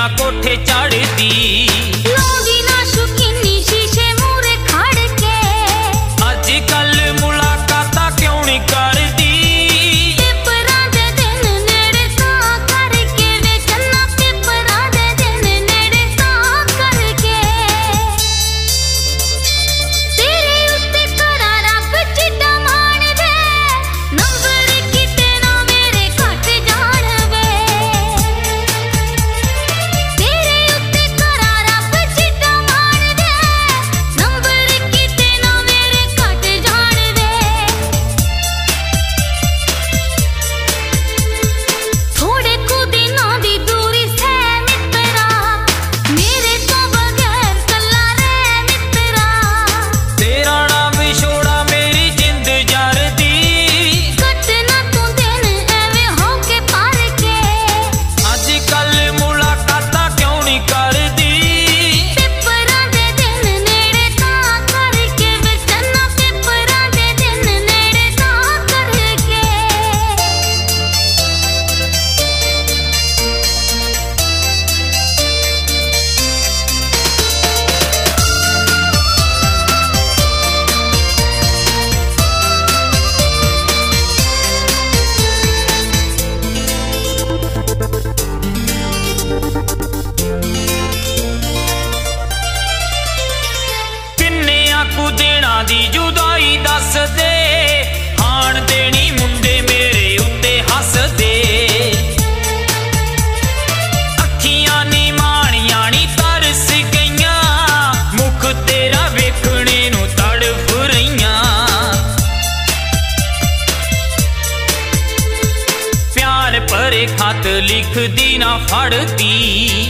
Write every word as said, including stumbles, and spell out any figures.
दुनिया कोठे चढ़दी लोगी ना शुकीनी शीशे मूरे खड़ के अजकल मुलाकात क्यों नहीं करदी पेपरां दे दिन नेड़े तां करके वे चन्ना पेपरां दे दिन नेड़े तां करके तेरे उत्ते करा रब चिट्टा मान वे नंबर किते ना मेरे घट जाण वे तेरे उत्ते करा रब चिट्टा मान वे नंबर किते ना मेरे घट जाण वे थोड़े कु दिनां दी दूरी से मित्रा मेरे तो बगैर कल्ला रह मित्रा तेरा नाम विछोड़ा मेरी जिंद जरदी कटना तू दिन एवें होके पार के अजकल मुलाकात क्यों नहीं करदी पेपरां दे दिन नेड़े तां करके वे चन्ना पेपरां दे दिन नेड़े तां करके किन्ने आकू देना दी जुदाई दस दे हाण देनी मुंडे मेरे उत्ते हस दे अखियां नी माणियां नी तरस गईयां मुख तेरा वेखणे नू तड़फ रहीयां प्यार भरे खत लिखदी ना फड़दी